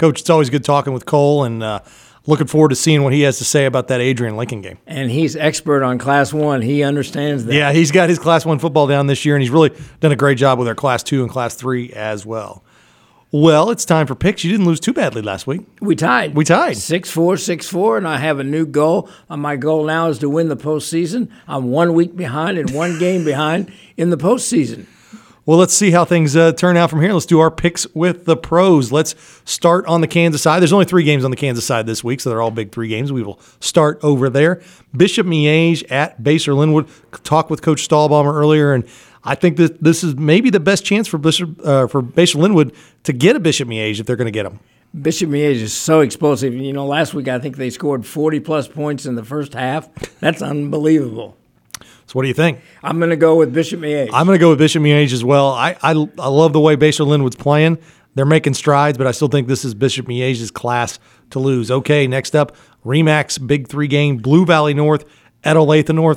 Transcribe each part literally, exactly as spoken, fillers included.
Coach, it's always good talking with Cole, and uh, looking forward to seeing what he has to say about that Adrian-Lincoln game. And he's expert on Class one. He understands that. Yeah, he's got his Class one football down this year, and he's really done a great job with our Class two and Class three as well. Well, it's time for picks. You didn't lose too badly last week. We tied. We tied. six four, six four, and I have a new goal. Uh, my goal now is to win the postseason. I'm one week behind and one game behind in the postseason. Well, let's see how things uh, turn out from here. Let's do our picks with the pros. Let's start on the Kansas side. There's only three games on the Kansas side this week, so they're all big three games. We will start over there. Bishop Miege at Basehor Linwood. Talked with Coach Stahlbaumer earlier, and I think that this is maybe the best chance for Bishop uh, for Basehor Linwood to get a Bishop Miege if they're going to get him. Bishop Miege is so explosive. You know, last week I think they scored forty-plus points in the first half. That's unbelievable. So what do you think? I'm going to go with Bishop Miege. I'm going to go with Bishop Miege as well. I, I I love the way Basehor Linwood's playing. They're making strides, but I still think this is Bishop Miege's class to lose. Okay, next up, Remax Big Three game, Blue Valley North at Olathe North.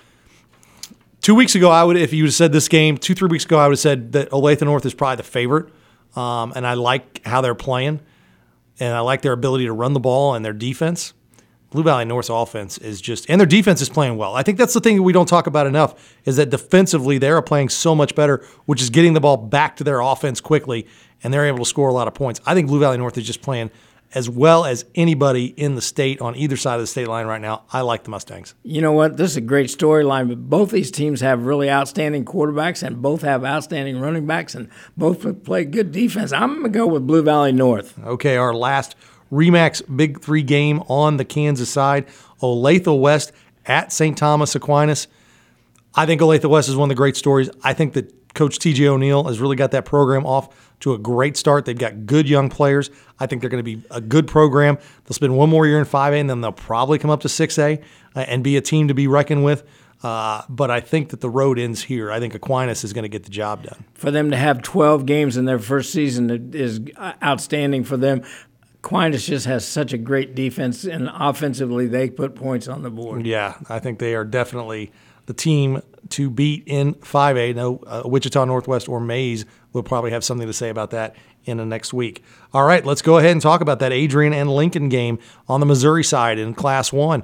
Two weeks ago, I would, if you would have said this game, two, three weeks ago, I would have said that Olathe North is probably the favorite, um, and I like how they're playing, and I like their ability to run the ball and their defense. Blue Valley North's offense is just – and their defense is playing well. I think that's the thing that we don't talk about enough is that defensively they are playing so much better, which is getting the ball back to their offense quickly, and they're able to score a lot of points. I think Blue Valley North is just playing as well as anybody in the state on either side of the state line right now. I like the Mustangs. You know what? This is a great storyline, but both these teams have really outstanding quarterbacks and both have outstanding running backs and both play good defense. I'm going to go with Blue Valley North. Okay, our last Remax Big Three game on the Kansas side, Olathe West at Saint Thomas Aquinas. I think Olathe West is one of the great stories. I think that Coach T J O'Neill has really got that program off to a great start. They've got good young players. I think they're going to be a good program. They'll spend one more year in five A, and then they'll probably come up to six A and be a team to be reckoned with. Uh, but I think that the road ends here. I think Aquinas is going to get the job done. For them to have twelve games in their first season is outstanding for them. Aquinas just has such a great defense, and offensively they put points on the board. Yeah, I think they are definitely the team to beat in five A. No, uh, Wichita Northwest or Maize will probably have something to say about that in the next week. All right, let's go ahead and talk about that Adrian and Lincoln game on the Missouri side in Class one.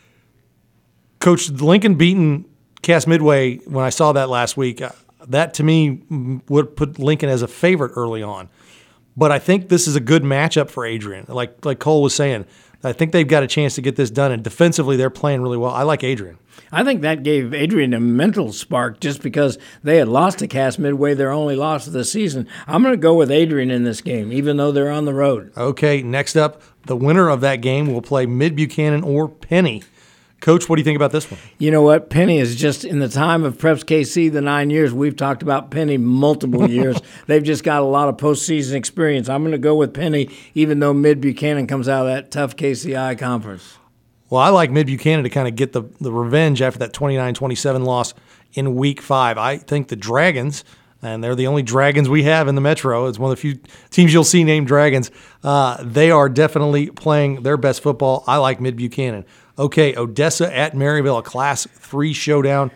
Coach, Lincoln beating Cass Midway, when I saw that last week, uh, that to me would put Lincoln as a favorite early on. But I think this is a good matchup for Adrian. Like like Cole was saying, I think they've got a chance to get this done, and defensively they're playing really well. I like Adrian. I think that gave Adrian a mental spark just because they had lost to Cass Midway, their only loss of the season. I'm going to go with Adrian in this game, even though they're on the road. Okay, next up, the winner of that game will play Mid-Buchanan or Penny. Coach, what do you think about this one? You know what? Penny is just, in the time of Preps K C, the nine years, we've talked about Penny multiple years. They've just got a lot of postseason experience. I'm going to go with Penny, even though Mid-Buchanan comes out of that tough K C I conference. Well, I like Mid-Buchanan to kind of get the, the revenge after that twenty-nine twenty-seven loss in week five. I think the Dragons, and they're the only Dragons we have in the Metro. It's one of the few teams you'll see named Dragons. Uh, they are definitely playing their best football. I like Mid-Buchanan. Okay, Odessa at Maryville, a Class three showdown.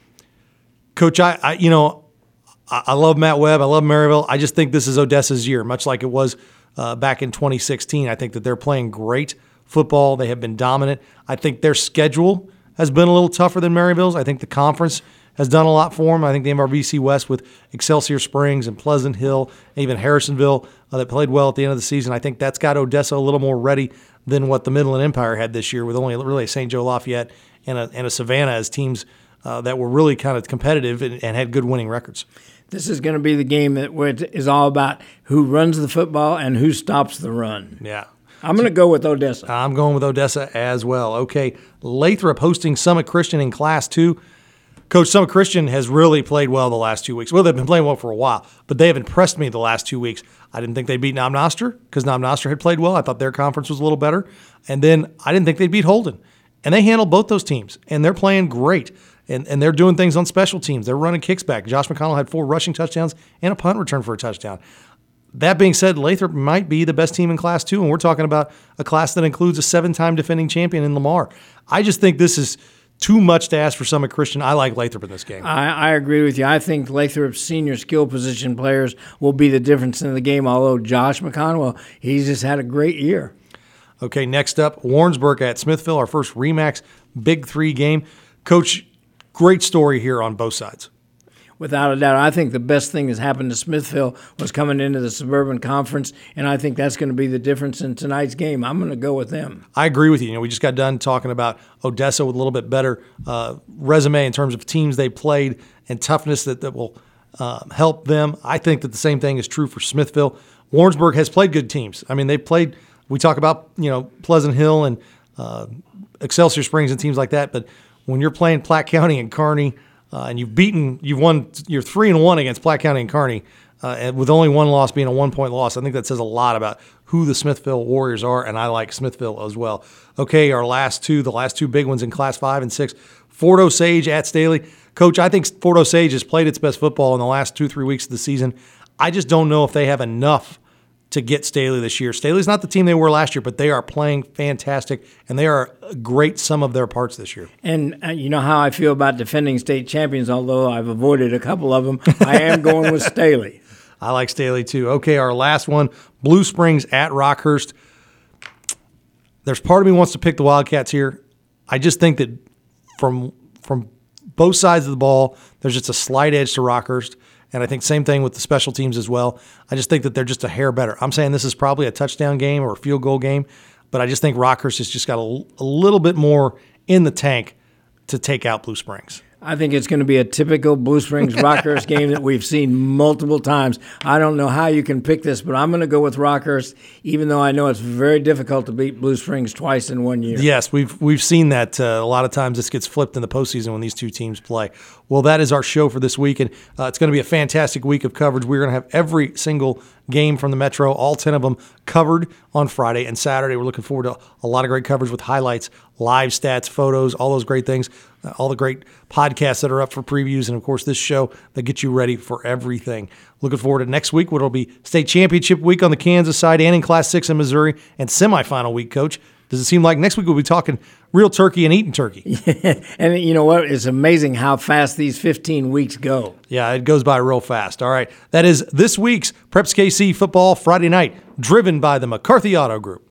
Coach, I, I you know, I, I love Matt Webb. I love Maryville. I just think this is Odessa's year, much like it was uh, back in twenty sixteen. I think that they're playing great football. They have been dominant. I think their schedule has been a little tougher than Maryville's. I think the conference has done a lot for them. I think the M R V C West with Excelsior Springs and Pleasant Hill, and even Harrisonville, uh, that played well at the end of the season. I think that's got Odessa a little more ready than what the Midland Empire had this year, with only really Saint Joe Lafayette and a, and a Savannah as teams uh, that were really kind of competitive and, and had good winning records. This is going to be the game that where it is all about who runs the football and who stops the run. Yeah. I'm going to go with Odessa. I'm going with Odessa as well. Okay, Lathrop hosting Summit Christian in Class two. Coach, Summit Christian has really played well the last two weeks. Well, they've been playing well for a while, but they have impressed me the last two weeks. I didn't think they'd beat Nam Noster because Nam Noster had played well. I thought their conference was a little better. And then I didn't think they'd beat Holden. And they handled both those teams, and they're playing great. And, and they're doing things on special teams. They're running kicks back. Josh McConnell had four rushing touchdowns and a punt return for a touchdown. That being said, Lathrop might be the best team in Class two, and we're talking about a class that includes a seven-time defending champion in Lamar. I just think this is too much to ask for Summit Christian. I like Lathrop in this game. I, I agree with you. I think Lathrop's senior skill position players will be the difference in the game, although Josh McConwell, he's just had a great year. Okay, next up, Warrensburg at Smithville, our first RE/MAX Big Three game. Coach, great story here on both sides. Without a doubt, I think the best thing that's happened to Smithville was coming into the Suburban Conference, and I think that's going to be the difference in tonight's game. I'm going to go with them. I agree with you. You know, we just got done talking about Odessa with a little bit better uh, resume in terms of teams they played and toughness that, that will uh, help them. I think that the same thing is true for Smithville. Warrensburg has played good teams. I mean, they played, we talk about, you know, Pleasant Hill and uh, Excelsior Springs and teams like that, but when you're playing Platte County and Kearney, Uh, and you've beaten, you've won, you're three and one against Platte County and Kearney, uh, and with only one loss being a one-point loss. I think that says a lot about who the Smithville Warriors are, and I like Smithville as well. Okay, our last two, the last two big ones in Class five and six, Fort Osage at Staley. Coach, I think Fort Osage has played its best football in the last two, three weeks of the season. I just don't know if they have enough to get Staley this year. Staley's not the team they were last year, but they are playing fantastic, and they are a great sum of their parts this year. And uh, you know how I feel about defending state champions, although I've avoided a couple of them. I am going with Staley. I like Staley too. Okay, our last one, Blue Springs at Rockhurst. There's part of me wants to pick the Wildcats here. I just think that from from both sides of the ball, there's just a slight edge to Rockhurst. And I think same thing with the special teams as well. I just think that they're just a hair better. I'm saying this is probably a touchdown game or a field goal game, but I just think Rockhurst has just got a, a little bit more in the tank to take out Blue Springs. I think it's going to be a typical Blue Springs Rockhurst game that we've seen multiple times. I don't know how you can pick this, but I'm going to go with Rockhurst, even though I know it's very difficult to beat Blue Springs twice in one year. Yes, we've we've seen that uh, a lot of times. This gets flipped in the postseason when these two teams play. Well, that is our show for this week, and uh, it's going to be a fantastic week of coverage. We're going to have every single game from the Metro, all ten of them, covered on Friday and Saturday. We're looking forward to a lot of great coverage with highlights, live stats, photos, all those great things, uh, all the great podcasts that are up for previews, and, of course, this show that gets you ready for everything. Looking forward to next week, where it'll be state championship week on the Kansas side and in Class six in Missouri, and semifinal week, Coach. Does it seem like next week we'll be talking real turkey and eating turkey? And you know what? It's amazing how fast these fifteen weeks go. Yeah, it goes by real fast. All right. That is this week's Preps K C Football Friday Night, driven by the McCarthy Auto Group.